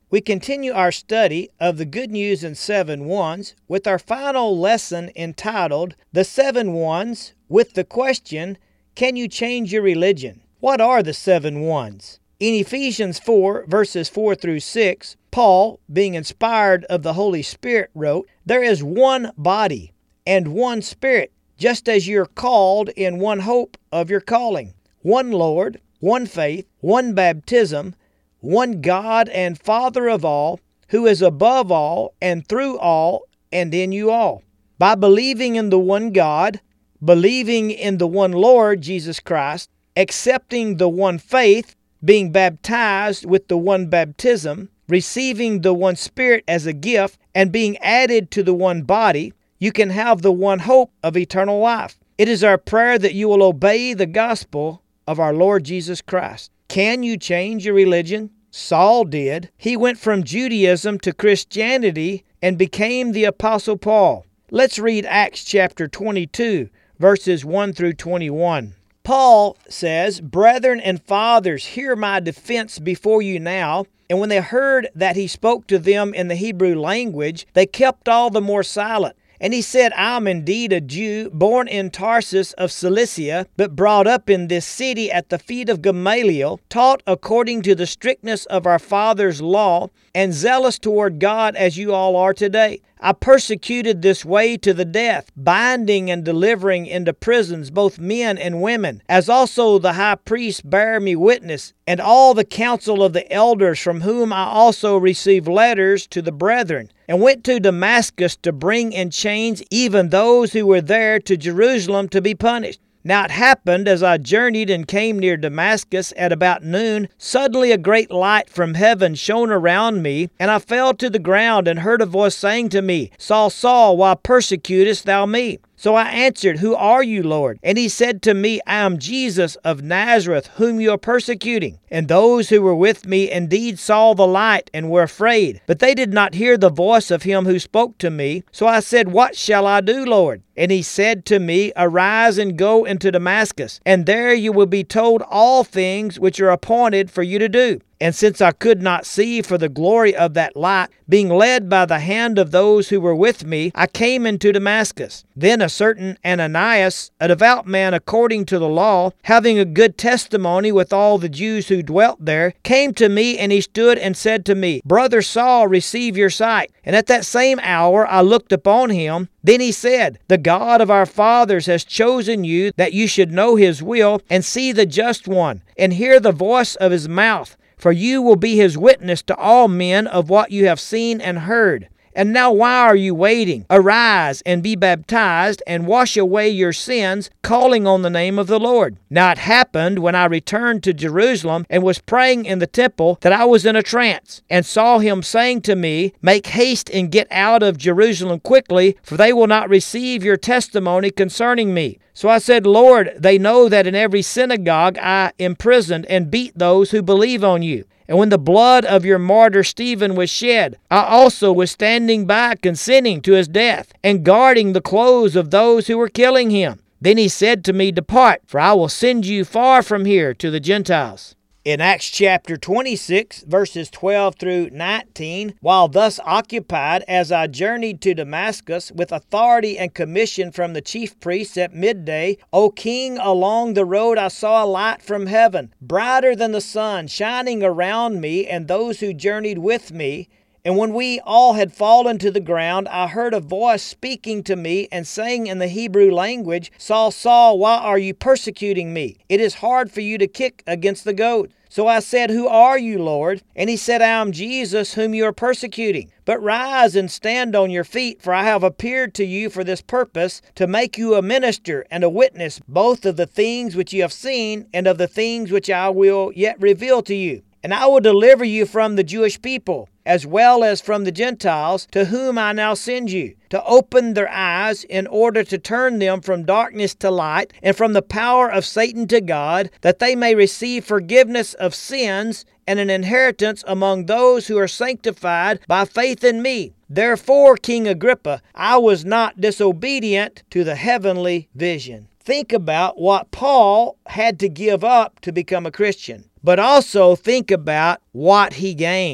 We continue our study of the Good News in 7 Ones with our final lesson entitled The 7 Ones, with the question, can you change your religion? What are the 7 Ones? In Ephesians 4, verses 4 through 6, Paul, being inspired of the Holy Spirit, wrote, there is one body and one Spirit, just as you're called in one hope of your calling, one Lord, one faith, one baptism, one God and Father of all, who is above all and through all and in you all. By believing in the one God, believing in the one Lord Jesus Christ, accepting the one faith, being baptized with the one baptism, receiving the one Spirit as a gift, and being added to the one body, you can have the one hope of eternal life. It is our prayer that you will obey the gospel of our Lord Jesus Christ. Can you change your religion? Saul did. He went from Judaism to Christianity and became the Apostle Paul. Let's read Acts chapter 22, verses 1 through 21. Paul says, brethren and fathers, hear my defense before you now. And when they heard that he spoke to them in the Hebrew language, they kept all the more silent. And he said, I am indeed a Jew, born in Tarsus of Cilicia, but brought up in this city at the feet of Gamaliel, taught according to the strictness of our father's law, and zealous toward God as you all are today. I persecuted this way to the death, binding and delivering into prisons both men and women, as also the high priest bare me witness, and all the council of the elders, from whom I also received letters to the brethren, and went to Damascus to bring in chains even those who were there to Jerusalem to be punished. Now it happened, as I journeyed and came near Damascus at about noon, suddenly a great light from heaven shone around me, and I fell to the ground and heard a voice saying to me, Saul, Saul, why persecutest thou me? So I answered, Who are you, Lord? And he said to me, I am Jesus of Nazareth, whom you are persecuting. And those who were with me indeed saw the light and were afraid. But they did not hear the voice of him who spoke to me. So I said, What shall I do, Lord? And he said to me, Arise and go into Damascus, and there you will be told all things which are appointed for you to do. And since I could not see for the glory of that light, being led by the hand of those who were with me, I came into Damascus. Then a certain Ananias, a devout man according to the law, having a good testimony with all the Jews who dwelt there, came to me, and he stood and said to me, Brother Saul, receive your sight. And at that same hour I looked upon him. Then he said, The God of our fathers has chosen you, that you should know his will, and see the just one, and hear the voice of his mouth. For you will be his witness to all men of what you have seen and heard. And now why are you waiting? Arise and be baptized and wash away your sins, calling on the name of the Lord. Now it happened when I returned to Jerusalem and was praying in the temple that I was in a trance, and saw him saying to me, Make haste and get out of Jerusalem quickly, for they will not receive your testimony concerning me. So I said, Lord, they know that in every synagogue I imprisoned and beat those who believe on you. And when the blood of your martyr Stephen was shed, I also was standing by consenting to his death, and guarding the clothes of those who were killing him. Then he said to me, Depart, for I will send you far from here to the Gentiles. In Acts chapter 26, verses 12 through 19, while thus occupied, as I journeyed to Damascus with authority and commission from the chief priests at midday, O king, along the road I saw a light from heaven, brighter than the sun, shining around me and those who journeyed with me. And when we all had fallen to the ground, I heard a voice speaking to me and saying in the Hebrew language, Saul, Saul, why are you persecuting me? It is hard for you to kick against the goad. So I said, Who are you, Lord? And he said, I am Jesus, whom you are persecuting. But rise and stand on your feet, for I have appeared to you for this purpose, to make you a minister and a witness, both of the things which you have seen and of the things which I will yet reveal to you. And I will deliver you from the Jewish people, as well as from the Gentiles, to whom I now send you, to open their eyes in order to turn them from darkness to light, and from the power of Satan to God, that they may receive forgiveness of sins and an inheritance among those who are sanctified by faith in me. Therefore, King Agrippa, I was not disobedient to the heavenly vision. Think about what Paul had to give up to become a Christian. But also think about what he gained.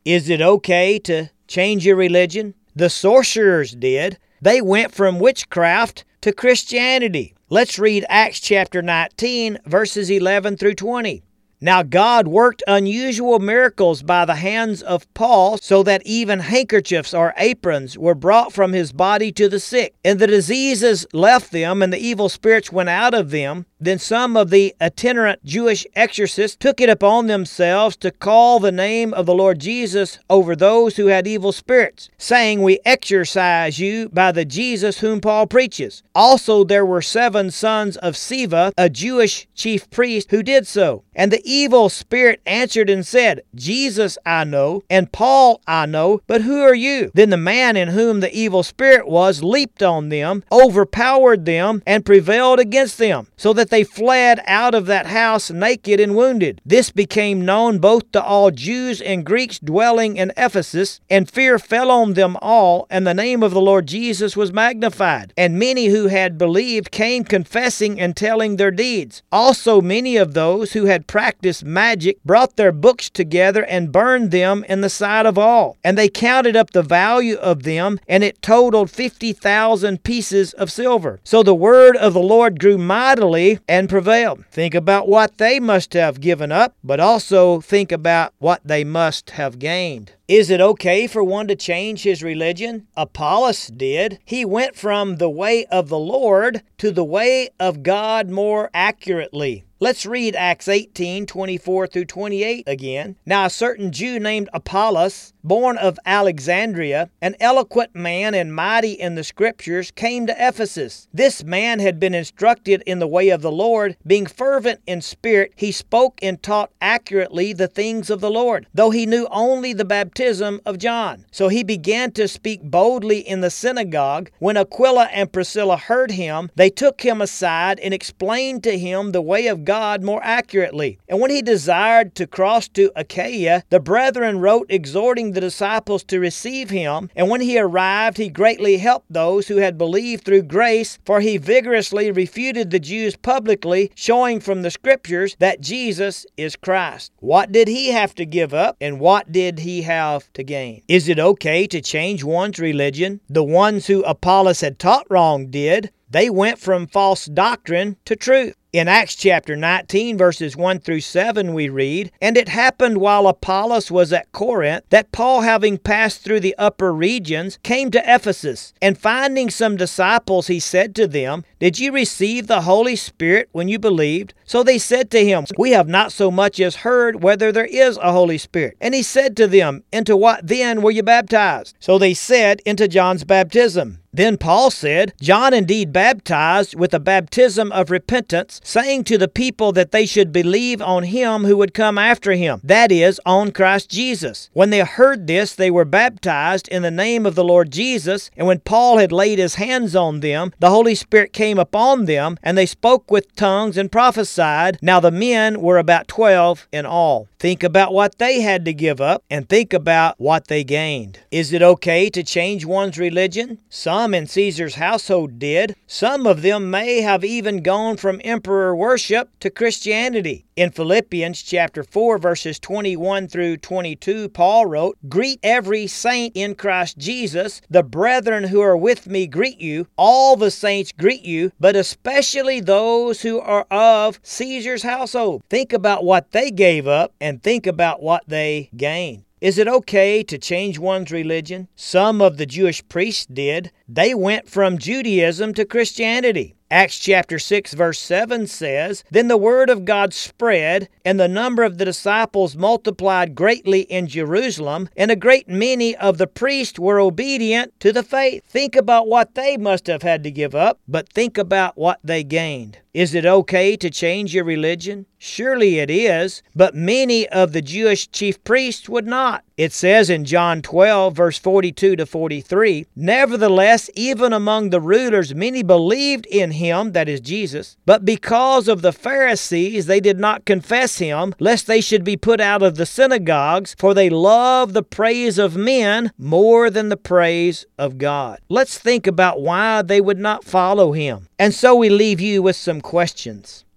Is it okay to change your religion? The sorcerers did. They went from witchcraft to Christianity. Let's read Acts chapter 19, verses 11 through 20. Now God worked unusual miracles by the hands of Paul, so that even handkerchiefs or aprons were brought from his body to the sick. And the diseases left them, and the evil spirits went out of them. Then some of the itinerant Jewish exorcists took it upon themselves to call the name of the Lord Jesus over those who had evil spirits, saying, We exorcise you by the Jesus whom Paul preaches. Also there were 7 sons of Sceva, a Jewish chief priest, who did so. And the evil spirit answered and said, Jesus I know, and Paul I know, but who are you? Then the man in whom the evil spirit was leaped on them, overpowered them, and prevailed against them, so that they fled out of that house naked and wounded. This became known both to all Jews and Greeks dwelling in Ephesus, and fear fell on them all, and the name of the Lord Jesus was magnified. And many who had believed came confessing and telling their deeds. Also many of those who had practiced magic brought their books together and burned them in the sight of all. And they counted up the value of them, and it totaled 50,000 pieces of silver. So the word of the Lord grew mightily and prevailed. Think about what they must have given up, but also think about what they must have gained. Is it okay for one to change his religion? Apollos did. He went from the way of the Lord to the way of God more accurately. Let's read Acts 18, 24 through 28 again. Now a certain Jew named Apollos, born of Alexandria, an eloquent man and mighty in the Scriptures, came to Ephesus. This man had been instructed in the way of the Lord. Being fervent in spirit, he spoke and taught accurately the things of the Lord, though he knew only the baptism of John. So he began to speak boldly in the synagogue. When Aquila and Priscilla heard him, they took him aside and explained to him the way of God more accurately. And when he desired to cross to Achaia, the brethren wrote exhorting the disciples to receive him. And when he arrived, he greatly helped those who had believed through grace, for he vigorously refuted the Jews publicly, showing from the Scriptures that Jesus is Christ. What did he have to give up, and what did he have to gain? Is it okay to change one's religion? The ones who Apollos had taught wrong did. They went from false doctrine to truth. In Acts chapter 19, verses 1 through 7, we read, And it happened while Apollos was at Corinth, that Paul, having passed through the upper regions, came to Ephesus. And finding some disciples, he said to them, Did you receive the Holy Spirit when you believed? So they said to him, We have not so much as heard whether there is a Holy Spirit. And he said to them, Into what then were you baptized? So they said, Into John's baptism. Then Paul said, John indeed baptized with a baptism of repentance, saying to the people that they should believe on him who would come after him, that is, on Christ Jesus. When they heard this, they were baptized in the name of the Lord Jesus, and when Paul had laid his hands on them, the Holy Spirit came upon them, and they spoke with tongues and prophesied. Now the men were about 12 in all. Think about what they had to give up, and think about what they gained. Is it okay to change one's religion? Some in Caesar's household did. Some of them may have even gone from emperor worship to Christianity. In Philippians chapter 4, verses 21 through 22, Paul wrote, Greet every saint in Christ Jesus. The brethren who are with me greet you. All the saints greet you, but especially those who are of Caesar's household. Think about what they gave up and think about what they gained. Is it okay to change one's religion? Some of the Jewish priests did. They went from Judaism to Christianity. Acts chapter 6 verse 7 says, Then the word of God spread, and the number of the disciples multiplied greatly in Jerusalem, and a great many of the priests were obedient to the faith. Think about what they must have had to give up, but think about what they gained. Is it okay to change your religion? Surely it is, but many of the Jewish chief priests would not. It says in John 12, verse 42 to 43, Nevertheless, even among the rulers, many believed in him, that is Jesus. But because of the Pharisees, they did not confess him, lest they should be put out of the synagogues, for they love the praise of men more than the praise of God. Let's think about why they would not follow him. And so we leave you with some questions.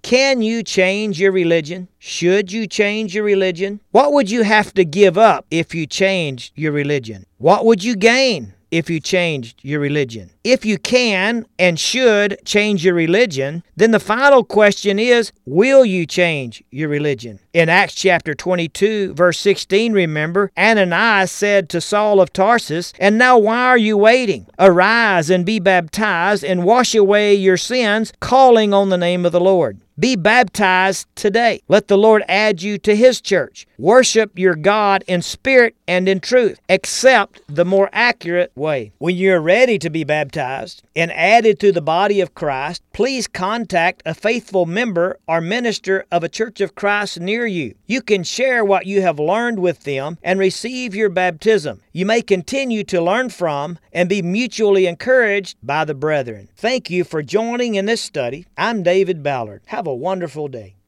Can you change your religion? Should you change your religion? What would you have to give up if you changed your religion? What would you gain if you changed your religion? If you can and should change your religion, then the final question is, will you change your religion? In Acts chapter 22, verse 16, remember, Ananias said to Saul of Tarsus, "And now why are you waiting? Arise and be baptized and wash away your sins, calling on the name of the Lord." Be baptized today. Let the Lord add you to His church. Worship your God in spirit and in truth. Accept the more accurate way. When you're ready to be baptized and added to the body of Christ, please contact a faithful member or minister of a Church of Christ near you. You can share what you have learned with them and receive your baptism. You may continue to learn from and be mutually encouraged by the brethren. Thank you for joining in this study. I'm David Ballard. Have a wonderful day.